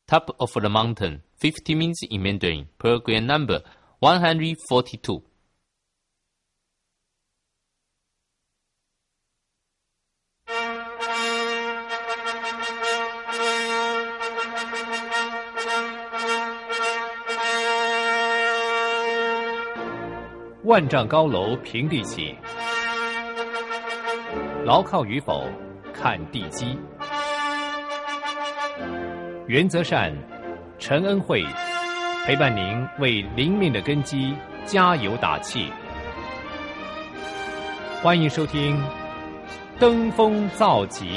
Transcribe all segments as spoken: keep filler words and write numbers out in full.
Top of the mountain, fifty means in Mandarin, program number one hundred forty-two. 万丈高楼平地起，牢靠与否看地基。原则善，陈恩惠陪伴您为灵命的根基加油打气。欢迎收听《登峰造极》。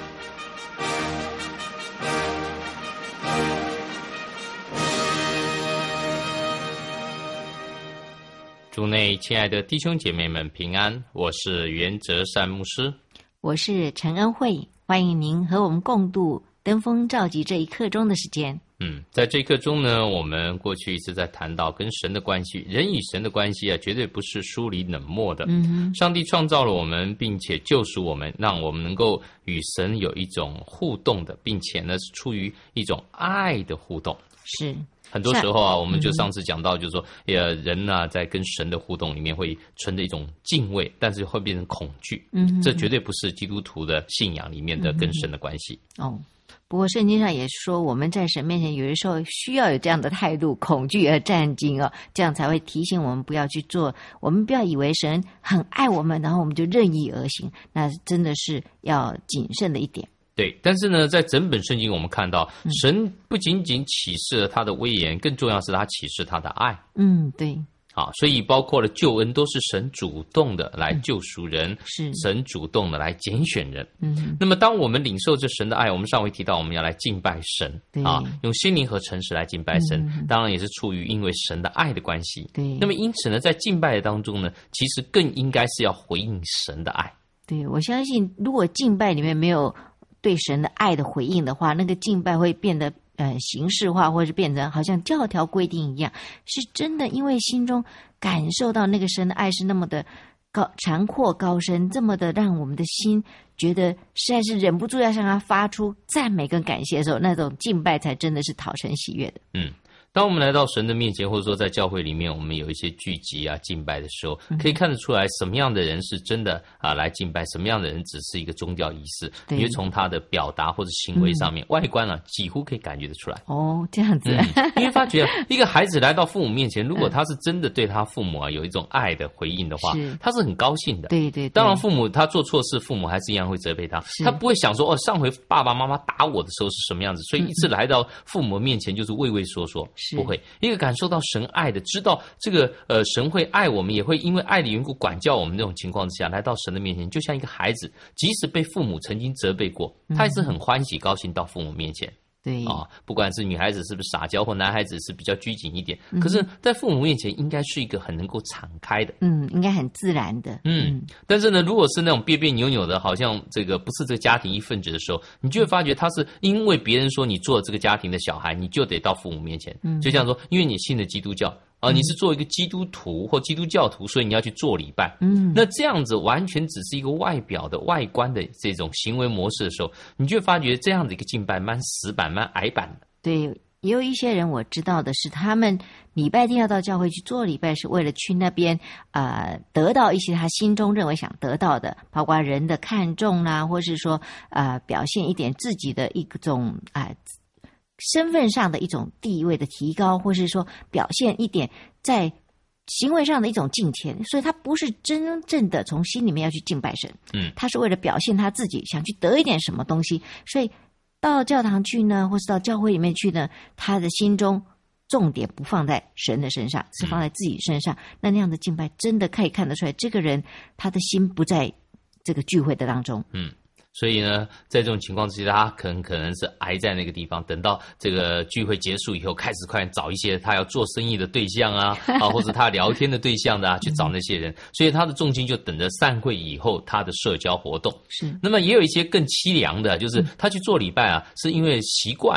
主内亲爱的弟兄姐妹们平安，我是袁哲善牧师， 我是陈恩惠，欢迎您和我们共度登峰造极这一刻钟的时间。 嗯，在这一刻钟呢，我们过去一直在谈到跟神的关系，人与神的关系啊，绝对不是疏离冷漠的。嗯，上帝创造了我们，并且救赎我们，让我们能够与神有一种互动的，并且呢是出于一种爱的互动。 是。 很多时候啊，我们就上次讲到，就是说，呃，人呢、啊、在跟神的互动里面会存着一种敬畏，但是会变成恐惧。嗯，这绝对不是基督徒的信仰里面的跟神的关系。 嗯、哦，不过圣经上也说，我们在神面前有的时候需要有这样的态度，恐惧而战兢哦，这样才会提醒我们不要去做。我们不要以为神很爱我们，然后我们就任意而行，那真的是要谨慎的一点。 对，但是呢，在整本圣经我们看到，神不仅仅启示了他的威严，更重要是他启示他的爱。 嗯，对。 好，所以包括了救恩都是神主动的来救赎人，嗯、 是神主动的来拣选人。嗯，那么当我们领受这神的爱，我们上回提到我们要来敬拜神啊，用心灵和诚实来敬拜神，嗯、当然也是出于因为神的爱的关系。 对， 那么因此呢，在敬拜当中呢，其实更应该是要回应神的爱。 对，我相信如果敬拜里面没有对神的爱的回应的话，那个敬拜会变得呃形式化，或者是变成好像教条规定一样。是真的因为心中感受到那个神的爱是那么的高长阔高深，这么的让我们的心觉得实在是忍不住要向他发出赞美跟感谢的时候，那种敬拜才真的是讨神喜悦的。 嗯，当我们来到神的面前，或者说在教会里面我们有一些聚集啊敬拜的时候，可以看得出来什么样的人是真的啊来敬拜，什么样的人只是一个宗教仪式，因为从他的表达或者行为上面、嗯、外观啊几乎可以感觉得出来。 哦，这样子、 嗯、因为发觉一个孩子来到父母面前，如果他是真的对他父母啊有一种爱的回应的话，他是很高兴的。 对 对, 对， 当然父母他做错事，父母还是一样会责备他，他不会想说哦上回爸爸妈妈打我的时候是什么样子，所以一次来到父母面前就是畏畏缩缩，不会。一个感受到神爱的，知道这个呃神会爱我们，也会因为爱的缘故管教我们这种情况之下，来到神的面前，就像一个孩子，即使被父母曾经责备过，他也是很欢喜高兴到父母面前。 对啊，不管是女孩子是不是撒娇，或男孩子是比较拘谨一点，嗯、可是，在父母面前应该是一个很能够敞开的， 嗯，应该很自然的， 嗯。嗯但是呢，如果是那种别别扭扭的，好像这个不是这个家庭一份子的时候，你就会发觉他是因为别人说你做这个家庭的小孩，你就得到父母面前，嗯，就像说，因为你信了基督教。啊，你是做一个基督徒或基督教徒，所以你要去做礼拜。嗯，那这样子完全只是一个外表的外观的这种行为模式的时候，你就会发觉这样的一个敬拜蛮死板、蛮矮板的。 对，也有一些人我知道的是，他们礼拜天要到教会去做礼拜，是为了去那边呃得到一些他心中认为想得到的，包括人的看重啦，或是说呃表现一点自己的一种啊。呃身份上的一种地位的提高，或是说表现一点在行为上的一种敬虔，所以他不是真正的从心里面要去敬拜神，嗯，他是为了表现他自己，想去得一点什么东西，所以到教堂去呢，或是到教会里面去呢，他的心中重点不放在神的身上，是放在自己身上，嗯、那那样的敬拜真的可以看得出来，这个人他的心不在这个聚会的当中， 嗯。所以呢，在这种情况之下，他可能可能是挨在那个地方，等到这个聚会结束以后，开始快找一些他要做生意的对象啊，啊，或者他聊天的对象的啊，去找那些人。所以他的重心就等着散会以后他的社交活动。 是。 那么也有一些更凄凉的，就是他去做礼拜啊，是因为习惯了。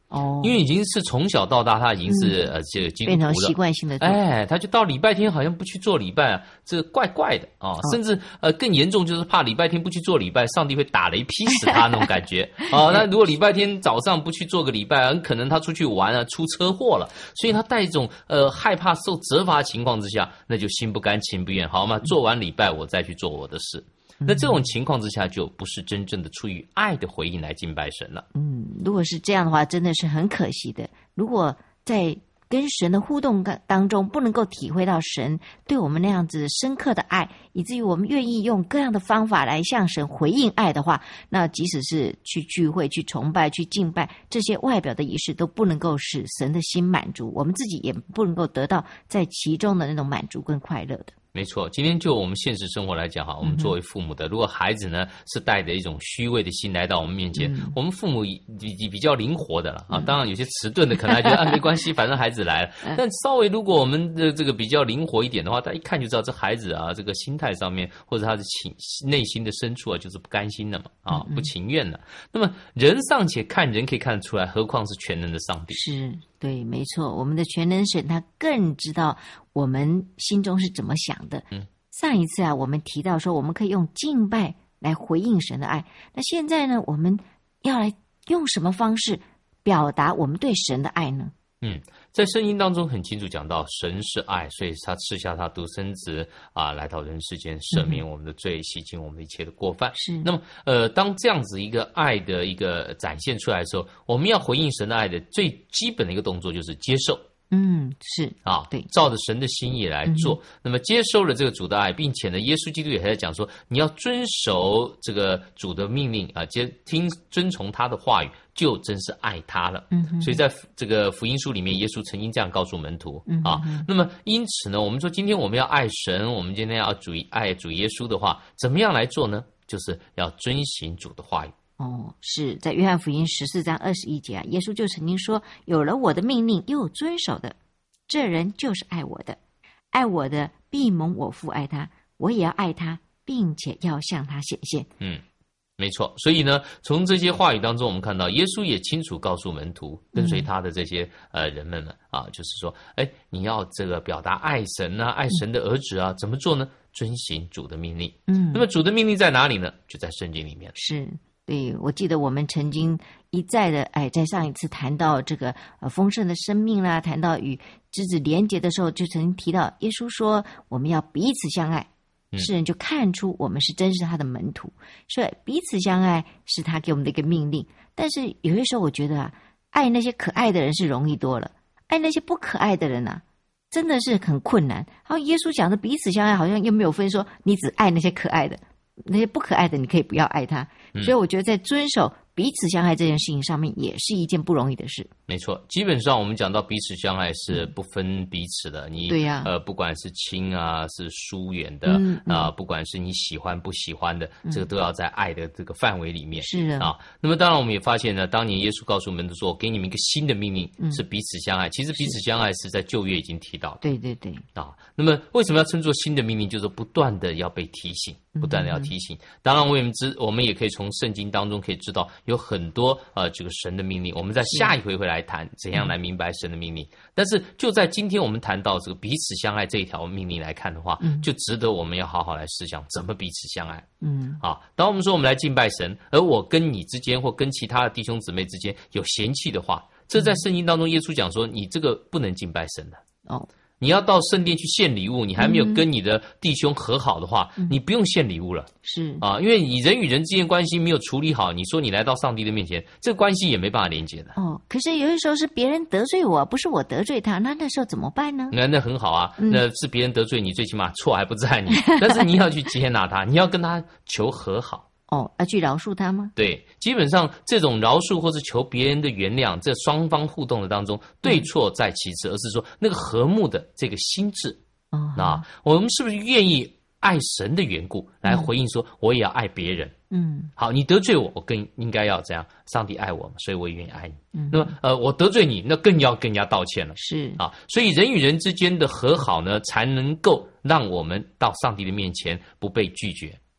哦， 因为已经是从小到大，他已经是、嗯、呃这个基督徒了， 变成习惯性的。 哎，他就到礼拜天好像不去做礼拜啊，这怪怪的啊、哦，甚至呃更严重就是怕礼拜天不去做礼拜，上帝会打雷劈死他那种感觉啊、哦。那如果礼拜天早上不去做个礼拜，很可能他出去玩啊出车祸了，所以他带一种呃害怕受责罚情况之下，那就心不甘情不愿，好嘛，做完礼拜我再去做我的事。那这种情况之下，就不是真正的出于爱的回应来敬拜神了。 嗯，如果是这样的话，真的是很可惜的。如果在跟神的互动当中，不能够体会到神对我们那样子深刻的爱，以至于我们愿意用各样的方法来向神回应爱的话，那即使是去聚会、去崇拜、去敬拜，这些外表的仪式都不能够使神的心满足，我们自己也不能够得到在其中的那种满足跟快乐的。 没错，今天就我们现实生活来讲哈，我们作为父母的，如果孩子呢是带着一种虚伪的心来到我们面前，嗯、我们父母比比较灵活的了啊。当然有些迟钝的可能还觉得啊没关系，反正孩子来了。但稍微如果我们的这个比较灵活一点的话，他一看就知道这孩子啊这个心态上面或者他的情内心的深处啊就是不甘心的嘛啊不情愿的。那么人尚且看人可以看得出来，何况是全能的上帝？ 是。对，没错，我们的全能神他更知道我们心中是怎么想的。嗯，上一次啊，我们提到说我们可以用敬拜来回应神的爱。那现在呢，我们要来用什么方式表达我们对神的爱呢？ 嗯，在圣经当中很清楚讲到神是爱，所以他赐下他独生子啊，来到人世间赦免我们的罪，洗净我们一切的过犯。 是。 那么呃，当这样子一个爱的一个展现出来的时候，我们要回应神的爱的最基本的一个动作就是接受。 嗯，是啊， 对， 照着神的心意来做。嗯、那么接收了这个主的爱，并且呢，耶稣基督也在讲说，你要遵守这个主的命令啊，接听遵从他的话语，就真是爱他了。嗯，所以在这个福音书里面，耶稣曾经这样告诉门徒、嗯、啊。那么因此呢，我们说今天我们要爱神，我们今天要主爱主耶稣的话，怎么样来做呢？就是要遵行主的话语。 哦，是在约翰福音十四章二十一节啊，耶稣就曾经说，有了我的命令又有遵守的，这人就是爱我的，爱我的必蒙我父爱他，我也要爱他，并且要向他显现。 嗯，没错。所以呢，从这些话语当中，我们看到耶稣也清楚告诉门徒跟随他的这些呃人们们啊，就是说，哎，你要这个表达爱神啊，爱神的儿子啊，怎么做呢？遵行主的命令。嗯，那么主的命令在哪里呢？就在圣经里面。 是。对，我记得我们曾经一再的，哎，在上一次谈到这个呃丰盛的生命啦，谈到与枝子连结的时候，就曾经提到耶稣说我们要彼此相爱，嗯、世人就看出我们是真是他的门徒，所以彼此相爱是他给我们的一个命令。但是有些时候我觉得啊，爱那些可爱的人是容易多了，爱那些不可爱的人啊，真的是很困难。好像耶稣讲的彼此相爱，好像又没有分说你只爱那些可爱的。那些不可爱的你可以不要爱他、嗯、所以我觉得在遵守彼此相爱这件事情上面也是一件不容易的事。 没错，基本上我们讲到彼此相爱是不分彼此的，你对呀、啊， 呃，不管是亲啊，是疏远的啊、嗯嗯呃，不管是你喜欢不喜欢的，嗯、这个都要在爱的这个范围里面。 是啊， 啊，那么当然我们也发现呢，当年耶稣告诉门徒说，给你们一个新的命令，嗯、是彼此相爱。其实彼此相爱是在旧约已经提到的。 对对对。 啊，那么为什么要称作新的命令？就是不断的要被提醒。不断的要提醒，当然我们知，我们也可以从圣经当中可以知道有很多呃这个神的命令。我们在下一回会来谈怎样来明白神的命令。但是就在今天我们谈到这个彼此相爱这一条命令来看的话，嗯、就值得我们要好好来思想怎么彼此相爱。嗯，啊，当我们说我们来敬拜神，而我跟你之间或跟其他的弟兄姊妹之间有嫌弃的话，这在圣经当中耶稣讲说，你这个不能敬拜神的。哦。你要到圣殿去献礼物，你还没有跟你的弟兄和好的话，嗯、你不用献礼物了。 是啊，因为你人与人之间关系没有处理好，你说你来到上帝的面前，这个关系也没办法连接的。 哦，可是有的时候是别人得罪我，不是我得罪他，那那时候怎么办呢？ 那那很好啊，嗯、那是别人得罪你，最起码错还不在你，但是你要去接纳他，你要跟他求和好。 哦，要去饶恕他吗？ 对，基本上这种饶恕或是求别人的原谅，这双方互动的当中，对错在其次，而是说那个和睦的这个心智。哦，那我们是不是愿意爱神的缘故来回应说，我也要爱别人？嗯，好，你得罪我，我更应该要这样，上帝爱我嘛，所以我也愿意爱你。嗯，那么呃，我得罪你，那更要跟人家道歉了。 是啊，所以人与人之间的和好呢，才能够让我们到上帝的面前不被拒绝。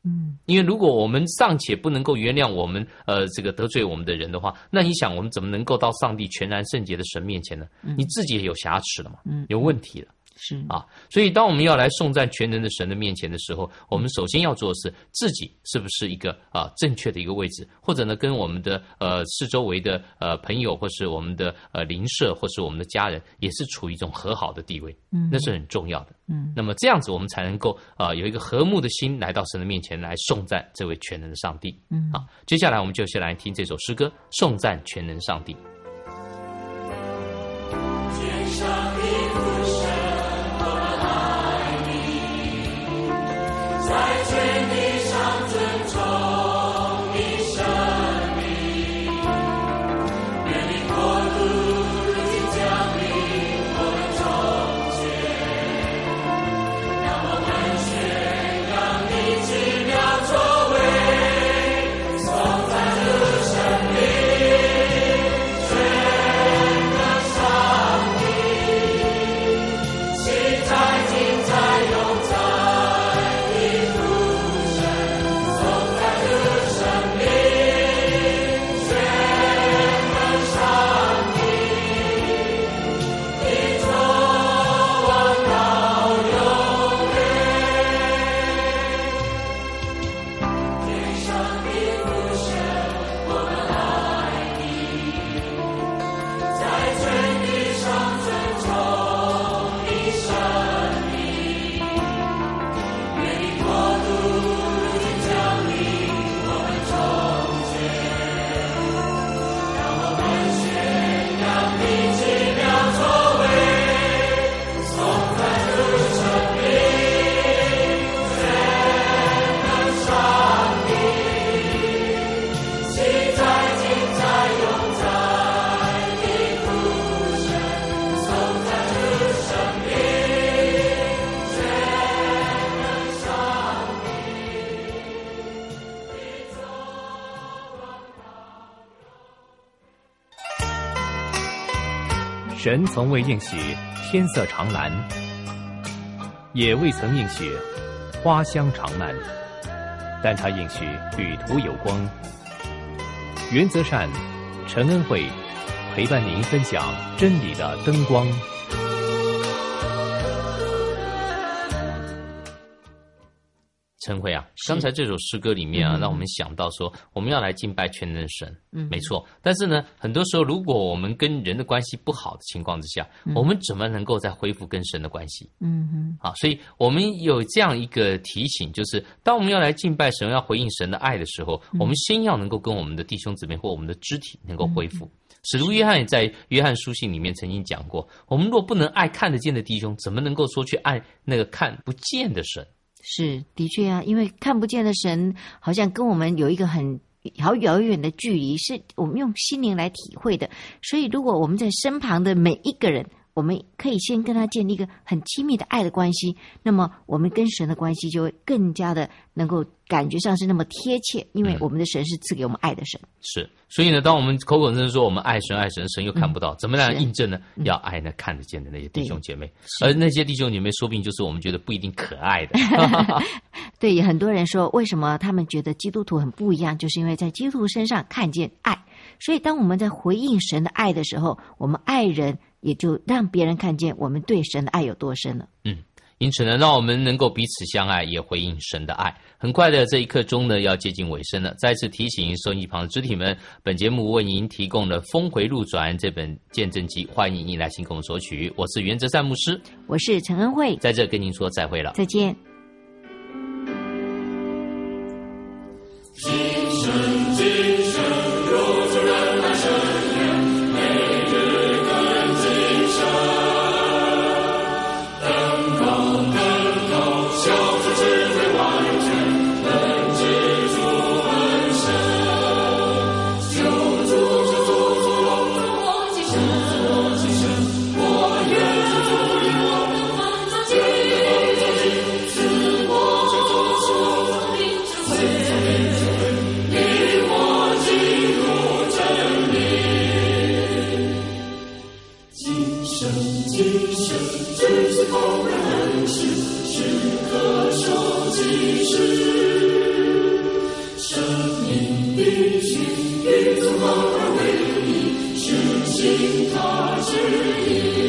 嗯， 因为如果我们尚且不能够原谅我们呃这个得罪我们的人的话，那你想我们怎么能够到上帝全然圣洁的神面前呢？嗯、你自己也有瑕疵了嘛，嗯，有问题了。 是啊，所以当我们要来颂赞全能的神的面前的时候，我们首先要做的是自己是不是一个啊正确的一个位置，或者呢跟我们的呃四周围的呃朋友，或是我们的呃邻舍，或是我们的家人，也是处于一种和好的地位，嗯，那是很重要的，嗯，那么这样子我们才能够啊、呃、有一个和睦的心来到神的面前来颂赞这位全能的上帝，嗯，啊，接下来我们就先来听这首诗歌，颂赞全能上帝。天上的父神，在全地上尊崇你生命，愿你国度如今降临我们中间，让我们宣扬你奇妙作为，颂赞主生命，全能上帝，现在今在永在。 神从未应许天色长蓝，也未曾应许花香长漫，但他应许旅途有光。原则善，陈恩惠陪伴您分享真理的灯光。 陈慧啊，刚才这首诗歌里面啊，嗯、让我们想到说，我们要来敬拜全能神，嗯，没错。但是呢，很多时候，如果我们跟人的关系不好的情况之下，嗯、我们怎么能够再恢复跟神的关系？嗯哼，啊，所以我们有这样一个提醒，就是当我们要来敬拜神、要回应神的爱的时候，嗯、我们先要能够跟我们的弟兄姊妹或我们的肢体能够恢复。嗯使徒约翰也在约翰书信里面曾经讲过，我们若不能爱看得见的弟兄，怎么能够说去爱那个看不见的神？ 是，的确啊，因为看不见的神好像跟我们有一个很好遥远的距离，是我们用心灵来体会的。所以如果我们在身旁的每一个人，我们可以先跟他建立一个很亲密的爱的关系，那么我们跟神的关系就会更加的能够感觉上是那么贴切，因为我们的神是赐给我们爱的神。 是，所以呢，当我们口口声声说我们爱神爱神，神又看不到，嗯、怎么来印证呢？嗯、要爱那看得见的那些弟兄姐妹，而那些弟兄姐妹说不定就是我们觉得不一定可爱的。 对，也很多人说，为什么他们觉得基督徒很不一样，就是因为在基督徒身上看见爱。所以当我们在回应神的爱的时候，我们爱人也就让别人看见我们对神的爱有多深了。 嗯，因此呢，让我们能够彼此相爱，也回应神的爱。很快的，这一刻钟呢要接近尾声了。再次提醒收音机旁的肢体们，本节目为您提供了《峰回路转》这本见证集，欢迎您来信跟我们索取。我是袁哲善牧师， 我是陈恩惠， 在这跟您说再会了， 再见。 今生今生如主人来生源，每日更今生，登高登高，小主智慧完全，能知主恩深，求主求主主我我今生我今生，我愿主与我们放纵己，赐我这做出明智慧。只是后人恩师，时刻守纪实。 信他是一